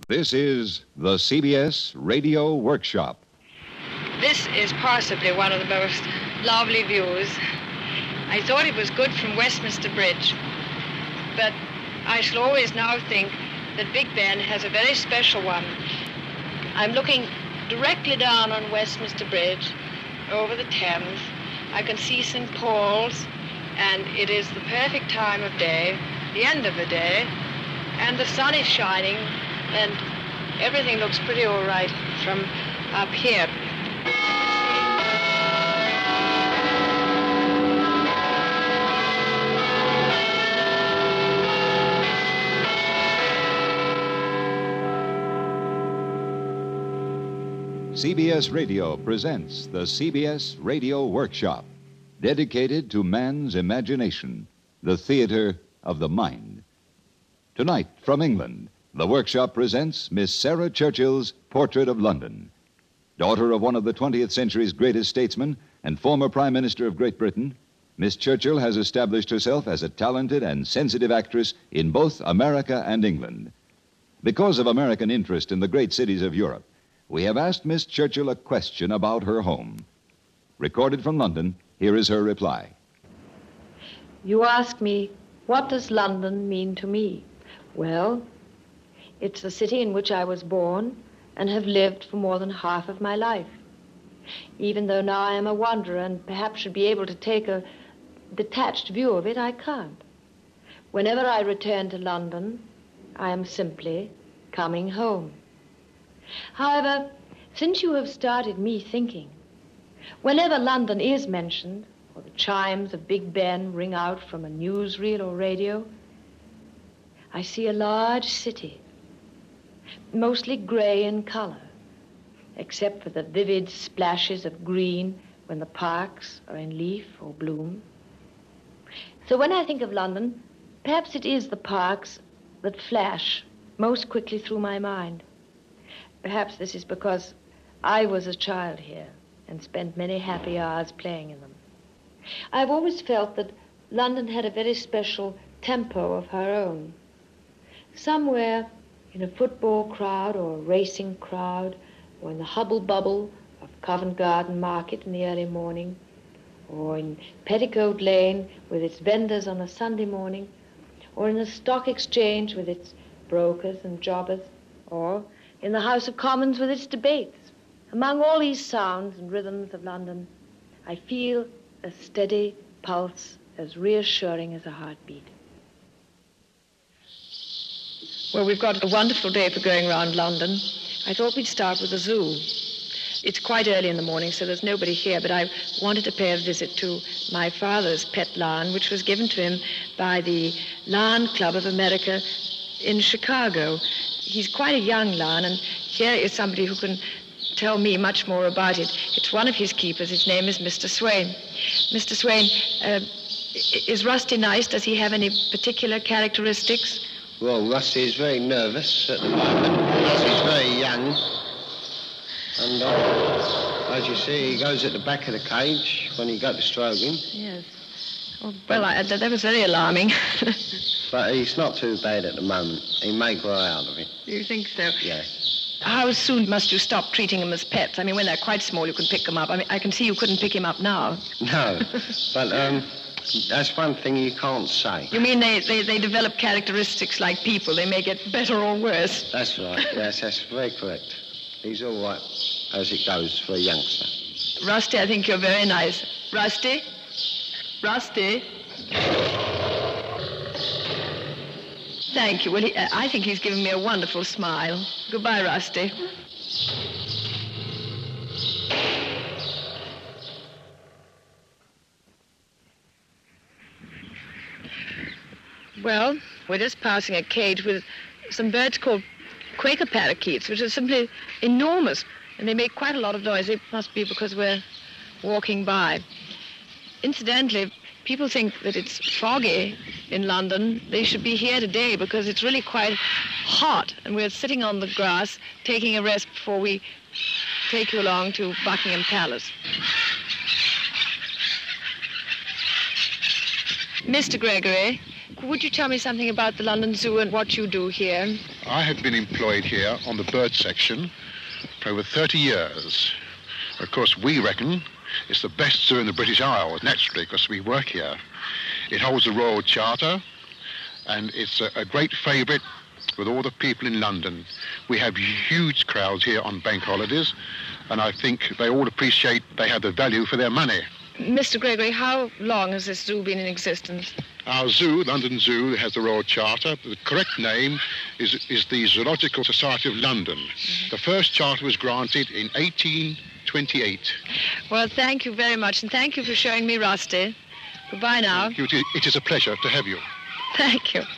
This is the CBS Radio Workshop. This is possibly one of the most lovely views. I thought it was good from Westminster Bridge, but I shall always now think that Big Ben has a very special one. I'm looking directly down on Westminster Bridge over the Thames. I can see St. Paul's, and it is the perfect time of day, the end of the day, and the sun is shining, and everything looks pretty all right from up here. CBS Radio presents the CBS Radio Workshop, dedicated to man's imagination, the theater of the mind. Tonight, from England, the workshop presents Miss Sarah Churchill's Portrait of London. Daughter of one of the 20th century's greatest statesmen and former Prime Minister of Great Britain, Miss Churchill has established herself as a talented and sensitive actress in both America and England. Because of American interest in the great cities of Europe, we have asked Miss Churchill a question about her home. Recorded from London, here is her reply. You ask me, what does London mean to me? Well, it's the city in which I was born and have lived for more than half of my life. Even though now I am a wanderer and perhaps should be able to take a detached view of it, I can't. Whenever I return to London, I am simply coming home. However, since you have started me thinking, whenever London is mentioned, or the chimes of Big Ben ring out from a newsreel or radio, I see a large city, mostly gray in color, except for the vivid splashes of green when the parks are in leaf or bloom. So when I think of London, perhaps it is the parks that flash most quickly through my mind. Perhaps this is because I was a child here and spent many happy hours playing in them. I've always felt that London had a very special tempo of her own. Somewhere in a football crowd or a racing crowd, or in the hubble-bubble of Covent Garden Market in the early morning, or in Petticoat Lane with its vendors on a Sunday morning, or in the Stock Exchange with its brokers and jobbers, or in the House of Commons with its debates. Among all these sounds and rhythms of London, I feel a steady pulse as reassuring as a heartbeat. Well, we've got a wonderful day for going around London. I thought we'd start with the zoo. It's quite early in the morning, so there's nobody here, but I wanted to pay a visit to my father's pet lion, which was given to him by the Lion Club of America in Chicago. He's quite a young lion, and here is somebody who can tell me much more about it. It's one of his keepers. His name is Mr. Swain. Mr. Swain, is Rusty nice? Does he have any particular characteristics? Well, Rusty is very nervous at the moment. He's very young. And as you see, he goes at the back of the cage when you go to stroke him. Yes. Oh, well, that was very alarming. But he's not too bad at the moment. He may grow out of it. You think so? Yes. How soon must you stop treating them as pets? I mean, when they're quite small, you can pick them up. I mean, I can see you couldn't pick him up now. No, but that's one thing you can't say. You mean they develop characteristics like people? They may get better or worse? That's right. Yes, that's very correct. He's all right as it goes for a youngster. Rusty, I think you're very nice. Rusty? Rusty? Thank you. Well, I think he's giving me a wonderful smile. Goodbye, Rusty. Well, we're just passing a cage with some birds called Quaker parakeets, which are simply enormous, and they make quite a lot of noise. It must be because we're walking by. Incidentally, people think that it's foggy in London. They should be here today because it's really quite hot, and we're sitting on the grass taking a rest before we take you along to Buckingham Palace. Mr. Gregory, would you tell me something about the London Zoo and what you do here? I have been employed here on the bird section for over 30 years. Of course, we reckon it's the best zoo in the British Isles, naturally, because we work here. It holds the Royal Charter, and it's a great favourite with all the people in London. We have huge crowds here on bank holidays, and I think they all appreciate they have the value for their money. Mr. Gregory, how long has this zoo been in existence? Our zoo, London Zoo, has the Royal Charter. The correct name is the Zoological Society of London. The first charter was granted in 1828. Well, thank you very much, and thank you for showing me Rusty. Goodbye now. Thank you. It is a pleasure to have you. Thank you.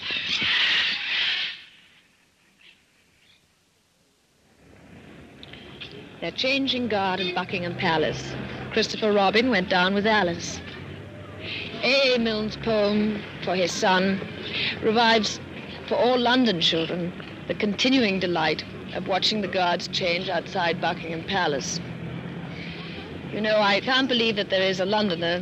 They're changing guard at Buckingham Palace. Christopher Robin went down with Alice. A. Milne's poem for his son revives for all London children the continuing delight of watching the guards change outside Buckingham Palace. You know, I can't believe that there is a Londoner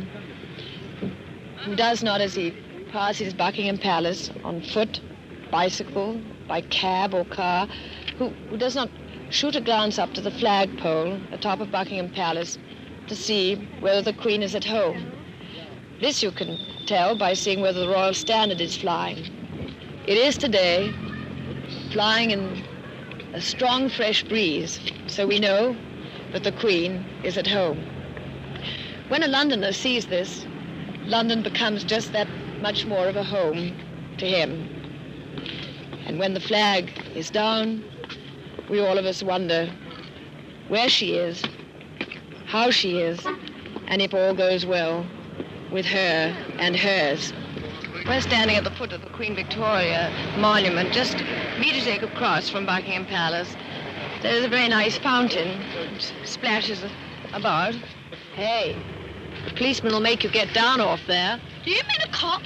who does not, as he passes Buckingham Palace on foot, bicycle, by cab or car, who does not shoot a glance up to the flagpole atop of Buckingham Palace to see whether the Queen is at home. This you can tell by seeing whether the Royal Standard is flying. It is today, flying in a strong, fresh breeze, so we know that the Queen is at home. When a Londoner sees this, London becomes just that much more of a home to him. And when the flag is down, we all of us wonder where she is, how she is, and if all goes well with her and hers. We're standing at the foot of the Queen Victoria Monument, just meters across from Buckingham Palace. There's a very nice fountain which splashes about. Hey, the policeman will make you get down off there. Do you mean a cop?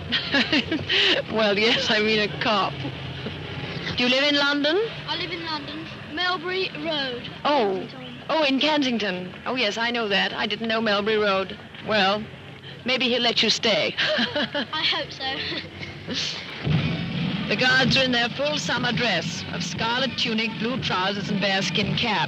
Well, yes, I mean a cop. Do you live in London? I live in London, Melbury Road. Oh, in Kensington. Oh, yes, I know that. I didn't know Melbury Road. Well, maybe he'll let you stay. I hope so. The guards are in their full summer dress of scarlet tunic, blue trousers, and bearskin cap.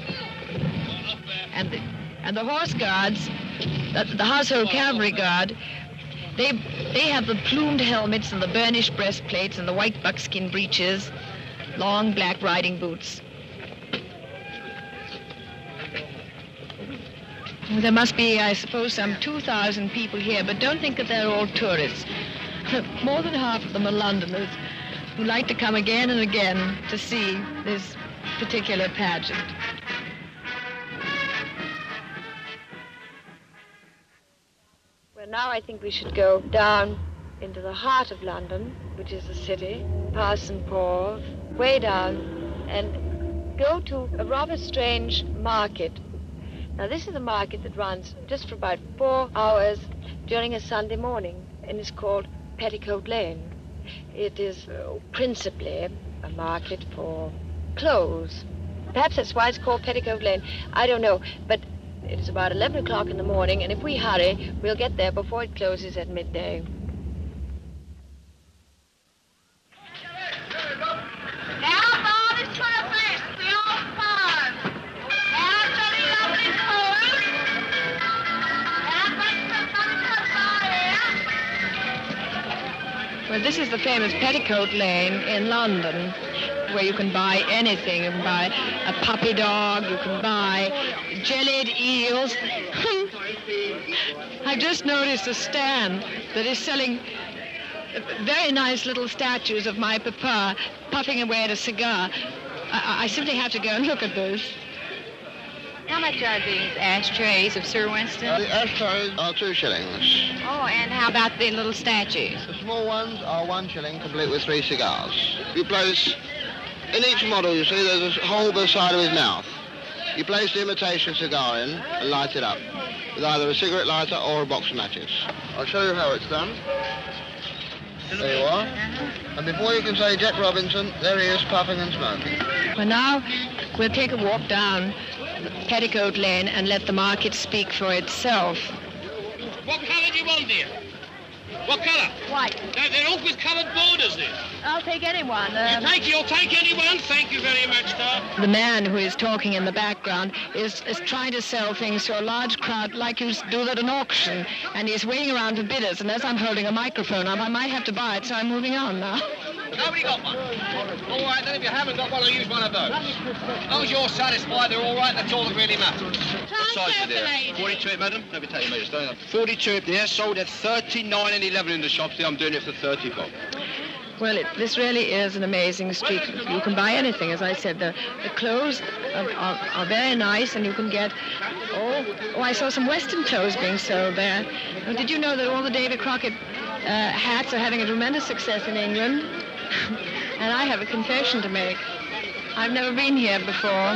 And the horse guards, the household cavalry guard, they have the plumed helmets and the burnished breastplates and the white buckskin breeches, long black riding boots. Well, there must be, I suppose, some 2,000 people here, but don't think that they're all tourists. More than half of them are Londoners who like to come again and again to see this particular pageant. Well, now I think we should go down into the heart of London, which is the city, past St. Paul's, way down, and go to a rather strange market. Now, this is a market that runs just for about 4 hours during a Sunday morning, and is called Petticoat Lane. It is principally a market for clothes. Perhaps that's why it's called Petticoat Lane. I don't know, but it is about 11 o'clock in the morning, and if we hurry, we'll get there before it closes at midday. Well, this is the famous Petticoat Lane in London, where you can buy anything. You can buy a puppy dog, you can buy jellied eels. I just noticed a stand that is selling very nice little statues of my papa puffing away at a cigar. I simply have to go and look at this. How much are these ashtrays of Sir Winston? The ashtrays are 2 shillings. Oh, and how about the little statues? The small ones are 1 shilling, complete with 3 cigars. You place, in each model, you see, there's a hole by the side of his mouth. You place the imitation cigar in and light it up with either a cigarette lighter or a box of matches. I'll show you how it's done. There you are. And before you can say Jack Robinson, there he is, puffing and smoking. Well, now we'll take a walk down Petticoat Lane and let the market speak for itself. What colour do you want, dear? What colour? White. They're all with coloured borders, then. I'll take anyone. You'll take anyone? Thank you very much, sir. The man who is talking in the background is trying to sell things to a large crowd like you do at an auction, and he's waiting around for bidders, and as I'm holding a microphone up, I might have to buy it, so I'm moving on now. Nobody got one? All right, then if you haven't got one, I'll use one of those. As long as you're satisfied they're all right, that's all that really matters. What size is it? 42, madam? Let me take your measures, don't you? 42 there, sold at 39 and 11 in the shops. I'm doing it for 30 bob. Well, this really is an amazing street. You can buy anything, as I said. The clothes are very nice, and you can get... Oh, I saw some Western clothes being sold there. Oh, did you know that all the Davy Crockett hats are having a tremendous success in England? And I have a confession to make. I've never been here before.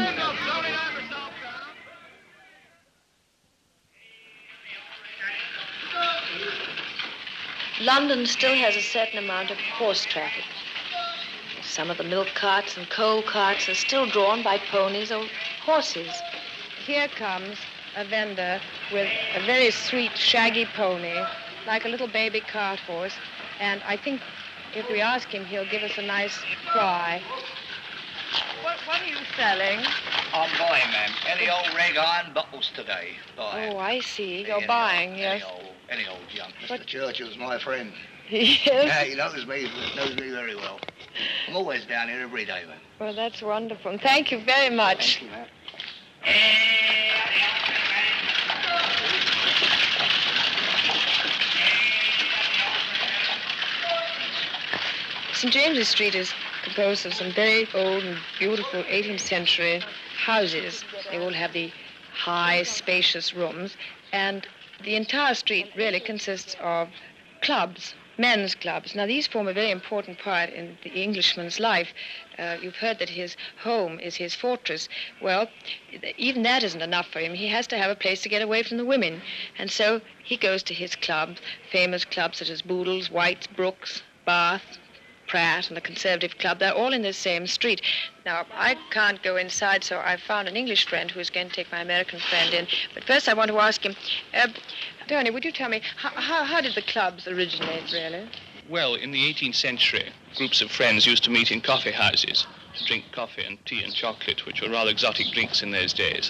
London still has a certain amount of horse traffic. Some of the milk carts and coal carts are still drawn by ponies or horses. Here comes a vendor with a very sweet, shaggy pony, like a little baby cart horse, and I think if we ask him, he'll give us a nice cry. What are you selling? I'm buying, ma'am. Any old rag iron bottles today. Buying. Oh, I see. You're buying, yes. Any old junk. Mr. Churchill's my friend. Yes. Yeah, he knows me very well. I'm always down here every day, ma'am. Well, that's wonderful. And thank you very much. Thank you, ma'am. St. James's Street is composed of some very old and beautiful 18th century houses. They all have the high, spacious rooms, and the entire street really consists of clubs, men's clubs. Now, these form a very important part in the Englishman's life. You've heard that his home is his fortress. Well, even that isn't enough for him. He has to have a place to get away from the women. And so he goes to his clubs, famous clubs such as Boodle's, White's, Brooks, Bath, Pratt, and the Conservative Club. They're all in the same street. Now, I can't go inside, so I found an English friend who's going to take my American friend in. But first I want to ask him, Tony, would you tell me, how did the clubs originate, really? Well, in the 18th century, groups of friends used to meet in coffee houses to drink coffee and tea and chocolate, which were rather exotic drinks in those days.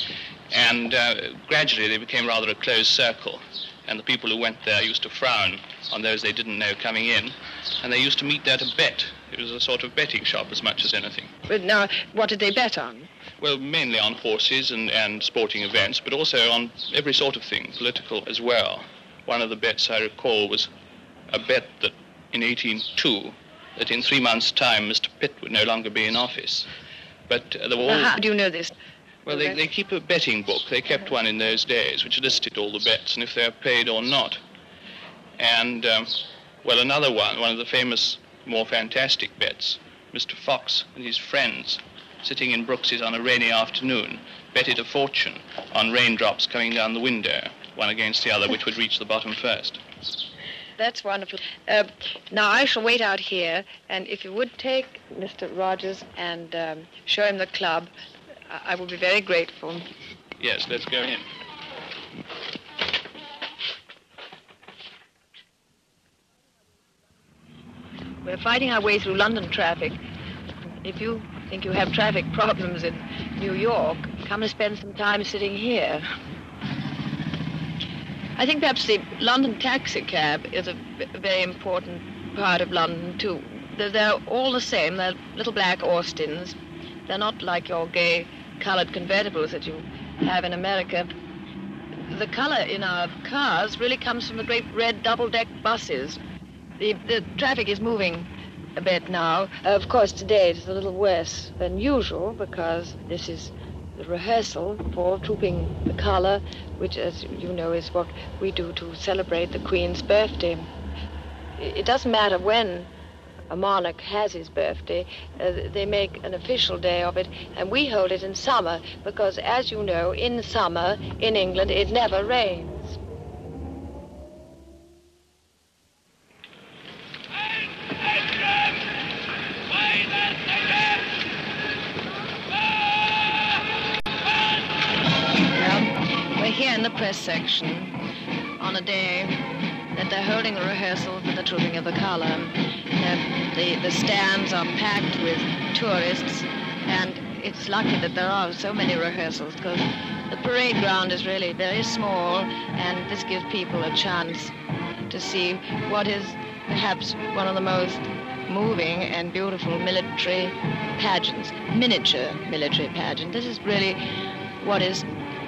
And gradually they became rather a closed circle. And the people who went there used to frown on those they didn't know coming in, and they used to meet there to bet. It was a sort of betting shop as much as anything. But now, what did they bet on? Well, mainly on horses and sporting events, but also on every sort of thing, political as well. One of the bets I recall was a bet that in 1802, that in 3 months' time Mr. Pitt would no longer be in office. But there were all... How do you know this? Well, they keep a betting book. They kept one in those days, which listed all the bets and if they're paid or not. And, well, another one of the famous, more fantastic bets, Mr. Fox and his friends, sitting in Brooks's on a rainy afternoon, betted a fortune on raindrops coming down the window, one against the other, which would reach the bottom first. That's wonderful. Now, I shall wait out here, and if you would take Mr. Rogers and show him the club, I will be very grateful. Yes, let's go in. We're fighting our way through London traffic. If you think you have traffic problems in New York, come and spend some time sitting here. I think perhaps the London taxi cab is a very important part of London, too. They're all the same. They're little black Austins. They're not like your gay colored convertibles that you have in America. The color in our cars really comes from the great red double-deck buses. The traffic is moving a bit now. Of course, today it's a little worse than usual because this is the rehearsal for Trooping the Colour, which, as you know, is what we do to celebrate the Queen's birthday. It doesn't matter when a monarch has his birthday, they make an official day of it, and we hold it in summer because, as you know, in summer in England it never rains. Well, we're here in the press section on a day that they're holding a rehearsal for the Trooping of the Column. The stands are packed with tourists, and it's lucky that there are so many rehearsals, because the parade ground is really very small, and this gives people a chance to see what is perhaps one of the most moving and beautiful military pageants, miniature military pageant. This is really what is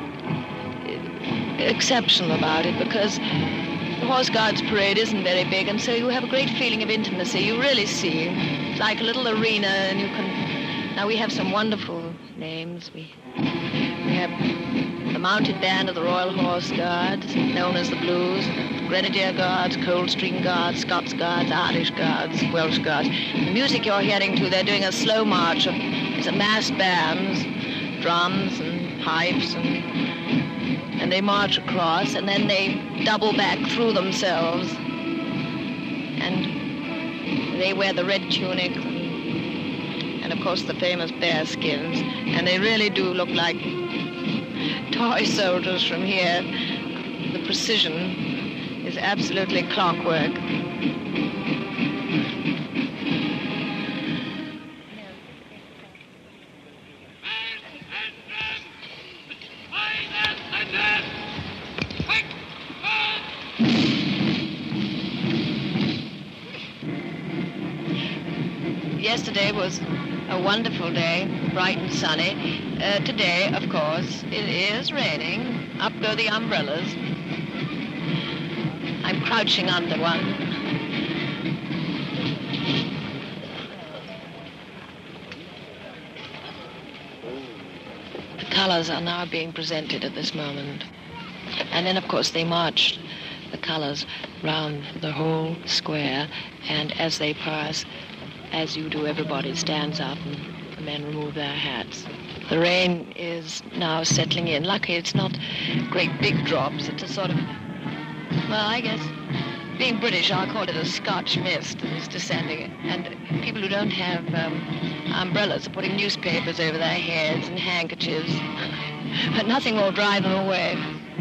exceptional about it, because the Horse Guards Parade isn't very big, and so you have a great feeling of intimacy. You really see. It's like a little arena, and you can... Now, we have some wonderful names. We have the Mounted Band of the Royal Horse Guards, known as the Blues, Grenadier Guards, Coldstream Guards, Scots Guards, Irish Guards, Welsh Guards. The music you're hearing to, they're doing a slow march of massed bands, drums and pipes, and they march across, and then they double back through themselves, and they wear the red tunic and of course the famous bear skins, and they really do look like toy soldiers from here. The precision is absolutely clockwork. Yesterday was a wonderful day, bright and sunny. Today, of course, it is raining. Up go the umbrellas. I'm crouching under one. The colors are now being presented at this moment. And then, of course, they marched the colors round the whole square, and as they pass, as you do, everybody stands up and the men remove their hats. The rain is now settling in. Lucky it's not great big drops. It's a sort of, well, I guess, being British, I'll call it a Scotch mist that's descending. And people who don't have umbrellas are putting newspapers over their heads and handkerchiefs. But nothing will drive them away.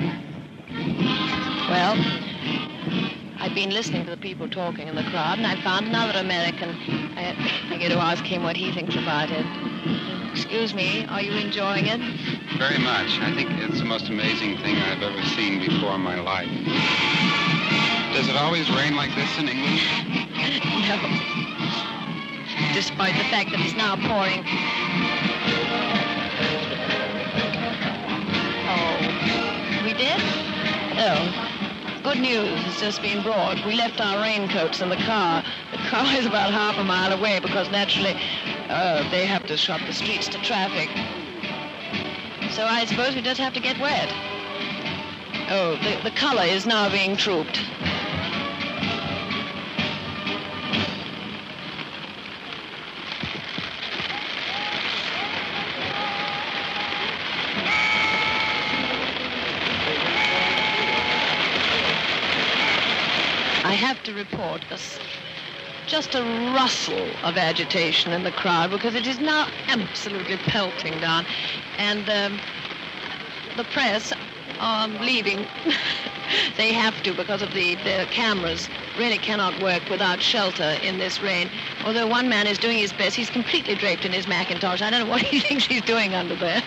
Well, I've been listening to the people talking in the crowd, and I found another American. I get to ask him what he thinks about it. Excuse me, are you enjoying it? Very much. I think it's the most amazing thing I've ever seen before in my life. Does it always rain like this in England? No. Despite the fact that it's now pouring. Oh, we did? Oh. Good news has just been brought. We left our raincoats in the car. The car is about half a mile away because naturally they have to shut the streets to traffic. So I suppose we just have to get wet. Oh, the color is now being trooped. I have to report just a rustle of agitation in the crowd because it is now absolutely pelting down. And the press are leaving. They have to because of the cameras really cannot work without shelter in this rain. Although one man is doing his best, he's completely draped in his Macintosh. I don't know what he thinks he's doing under there.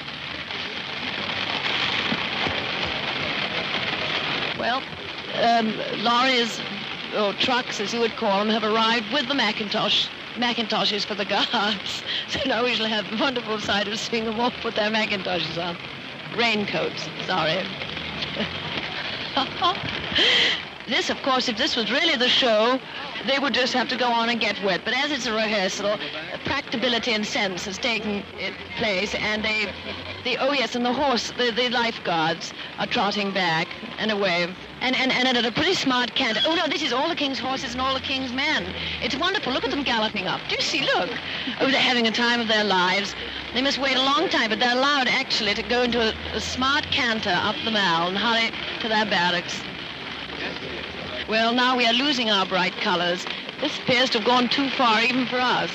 Well, lorries, or trucks, as you would call them, have arrived with the Macintoshes for the guards. So now we shall have the wonderful sight of seeing them all put their Macintoshes on. Raincoats, sorry. This, of course, if this was really the show, they would just have to go on and get wet. But as it's a rehearsal, practicability and sense has taken place, and and the lifeguards are trotting back and away. And at a pretty smart canter. Oh, no, this is all the king's horses and all the king's men. It's wonderful. Look at them galloping up. Do you see? Look. Oh, they're having a time of their lives. They must wait a long time, but they're allowed, actually, to go into a smart canter up the Mall and hurry to their barracks. Well, now we are losing our bright colors. This appears to have gone too far, even for us.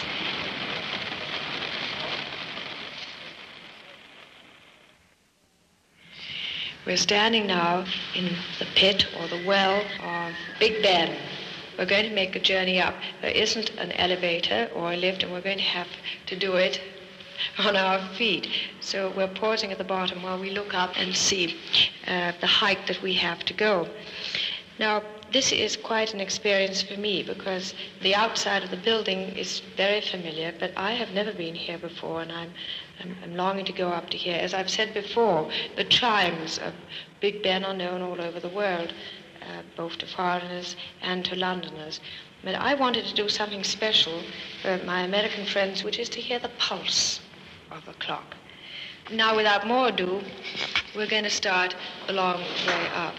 We're standing now in the pit or the well of Big Ben. We're going to make a journey up. There isn't an elevator or a lift, and we're going to have to do it on our feet. So we're pausing at the bottom while we look up and see the height that we have to go. Now, this is quite an experience for me because the outside of the building is very familiar, but I have never been here before, and I'm longing to go up to here. As I've said before, the chimes of Big Ben are known all over the world, both to foreigners and to Londoners. But I wanted to do something special for my American friends, which is to hear the pulse of the clock. Now, without more ado, we're going to start a long way up.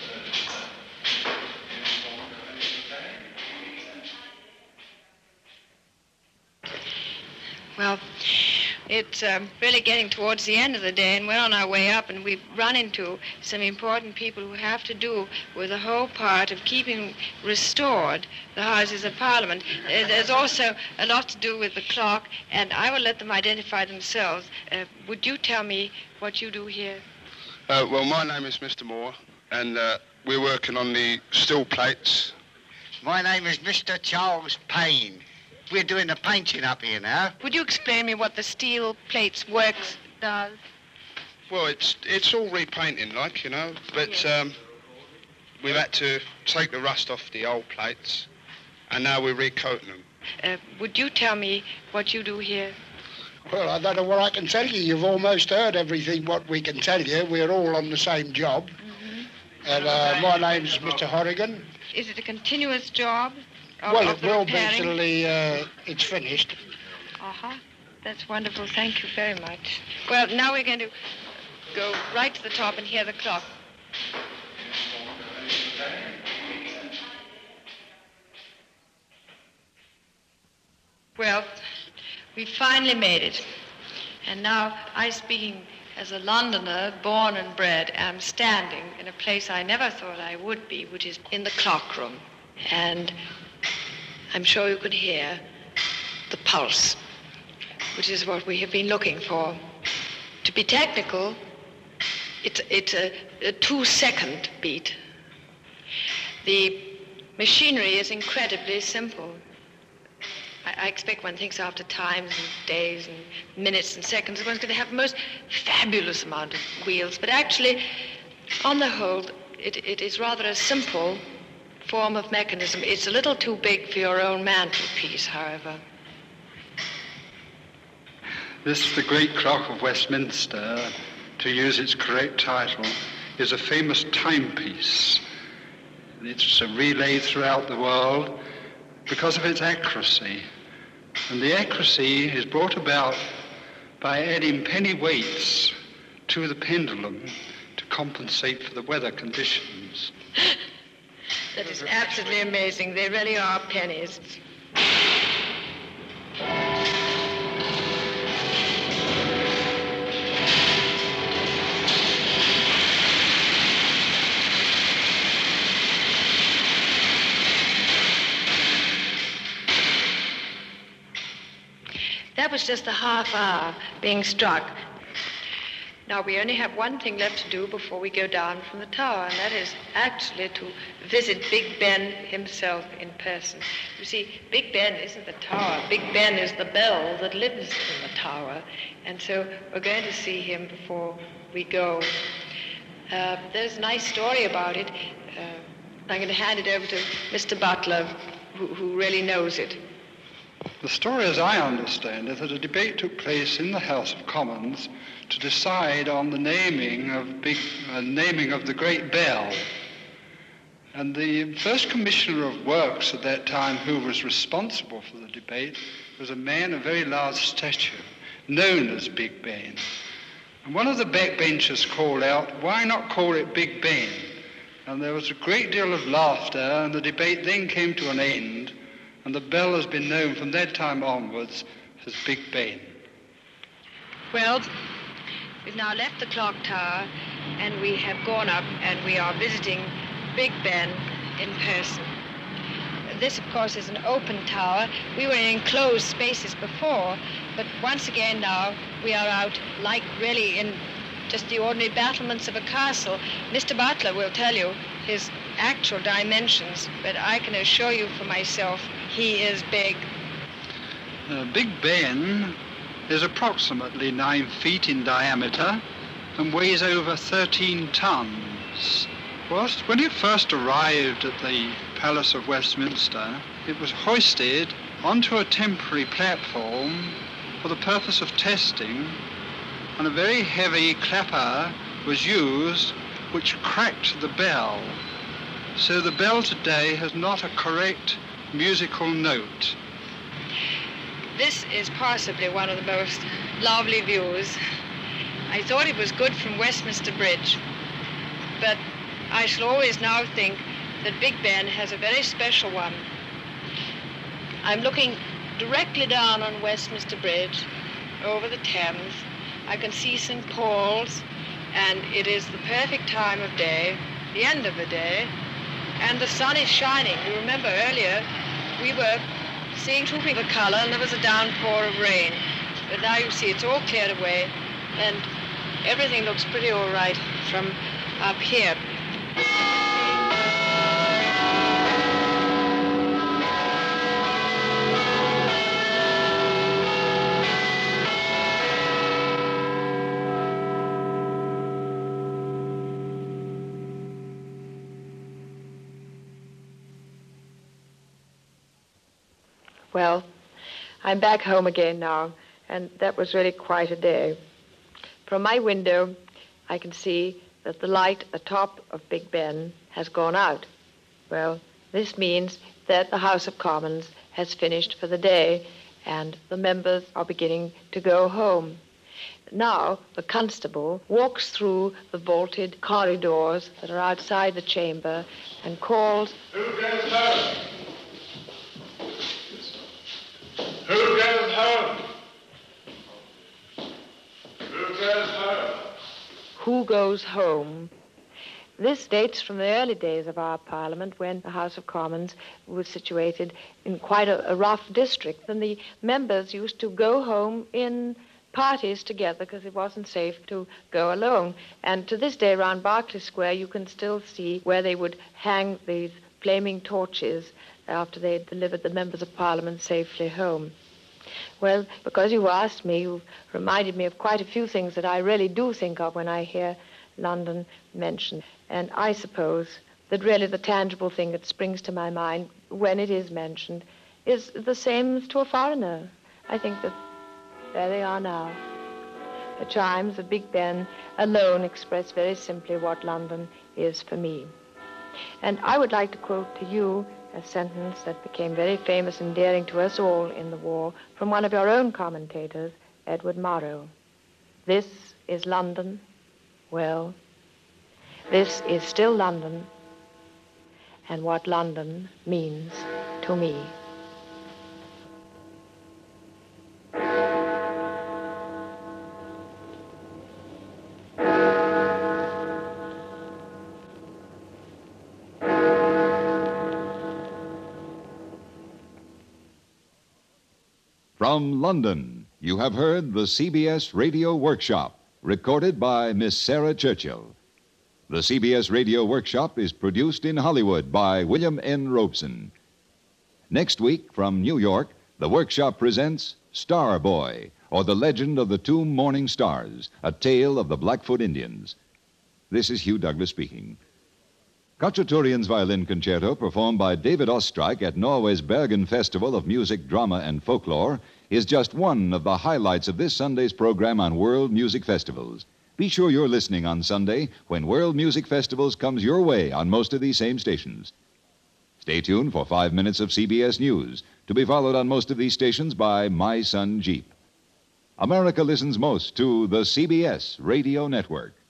Well, it's really getting towards the end of the day, and we're on our way up, and we've run into some important people who have to do with the whole part of keeping restored the Houses of Parliament. There's also a lot to do with the clock, and I will let them identify themselves. Would you tell me what you do here? Well, my name is Mr. Moore, and we're working on the steel plates. My name is Mr. Charles Payne. We're doing the painting up here now. Would you explain me what the steel plates works does? Well, it's all repainting, like, you know, but yes. We've had to take the rust off the old plates, and now we're recoating them. Would you tell me what you do here? Well, I don't know what I can tell you. You've almost heard everything what we can tell you. We're all on the same job. Mm-hmm. And my name's Mr. Horrigan. Is it a continuous job? Well, it will be till it's finished. Uh-huh. That's wonderful. Thank you very much. Well, now we're going to go right to the top and hear the clock. Well, we finally made it. And now, I speaking as a Londoner, born and bred, am standing in a place I never thought I would be, which is in the clock room. And I'm sure you could hear the pulse, which is what we have been looking for. To be technical, it's a 2-second beat. The machinery is incredibly simple. I expect one thinks after times and days and minutes and seconds, one's going to have the most fabulous amount of wheels. But actually, on the whole, it is rather a simple form of mechanism. It's a little too big for your own mantelpiece, however. This, the Great Clock of Westminster, to use its correct title, is a famous timepiece. It's relayed throughout the world because of its accuracy. And the accuracy is brought about by adding penny weights to the pendulum to compensate for the weather conditions. That is absolutely amazing. They really are pennies. That was just a half hour being struck. Now, we only have one thing left to do before we go down from the tower, and that is actually to visit Big Ben himself in person. You see, Big Ben isn't the tower. Big Ben is the bell that lives in the tower. And so we're going to see him before we go. There's a nice story about it. I'm going to hand it over to Mr. Butler, who really knows it. The story, as I understand it, that a debate took place in the House of Commons to decide on the naming of the Great Bell. And the first Commissioner of Works at that time, who was responsible for the debate, was a man of very large stature, known as Big Ben. And one of the backbenchers called out, "Why not call it Big Ben?" And there was a great deal of laughter, and the debate then came to an end. And the bell has been known from that time onwards as Big Ben. Well, we've now left the clock tower, and we have gone up, and we are visiting Big Ben in person. This, of course, is an open tower. We were in enclosed spaces before, but once again now we are out, like really in just the ordinary battlements of a castle. Mr. Butler will tell you his actual dimensions, but I can assure you for myself, he is big. Big Ben is approximately 9 feet in diameter and weighs over 13 tons. When it first arrived at the Palace of Westminster, it was hoisted onto a temporary platform for the purpose of testing, and a very heavy clapper was used which cracked the bell. So the bell today has not a correct musical note. This is possibly one of the most lovely views. I thought it was good from Westminster Bridge, but I shall always now think that Big Ben has a very special one. I'm looking directly down on Westminster Bridge, over the Thames. I can see St. Paul's, and it is the perfect time of day, the end of the day, and the sun is shining. You remember earlier, we were seeing too big a colour, and there was a downpour of rain. But now you see it's all cleared away, and everything looks pretty all right from up here. Well, I'm back home again now, and that was really quite a day. From my window, I can see that the light atop of Big Ben has gone out. Well, this means that the House of Commons has finished for the day, and the members are beginning to go home. Now, the constable walks through the vaulted corridors that are outside the chamber and calls, "Who goes home? Who goes home? Who goes home?" Who goes home? This dates from the early days of our Parliament, when the House of Commons was situated in quite a rough district, and the members used to go home in parties together because it wasn't safe to go alone. And to this day, around Berkeley Square, you can still see where they would hang these flaming torches after they had delivered the members of Parliament safely home. Well, because you asked me, you've reminded me of quite a few things that I really do think of when I hear London mentioned. And I suppose that really the tangible thing that springs to my mind when it is mentioned is the same as to a foreigner. I think that there they are now. The chimes of Big Ben alone express very simply what London is for me. And I would like to quote to you a sentence that became very famous and endearing to us all in the war from one of your own commentators, Edward Morrow. This is London. Well, this is still London, and what London means to me. From London, you have heard the CBS Radio Workshop, recorded by Miss Sarah Churchill. The CBS Radio Workshop is produced in Hollywood by William N. Robeson. Next week, from New York, the Workshop presents Star Boy, or The Legend of the Two Morning Stars, a tale of the Blackfoot Indians. This is Hugh Douglas speaking. Khachaturian's Violin Concerto, performed by David Ostrike at Norway's Bergen Festival of Music, Drama, and Folklore, is just one of the highlights of this Sunday's program on World Music Festivals. Be sure you're listening on Sunday when World Music Festivals comes your way on most of these same stations. Stay tuned for 5 minutes of CBS News, to be followed on most of these stations by My Son Jeep. America listens most to the CBS Radio Network.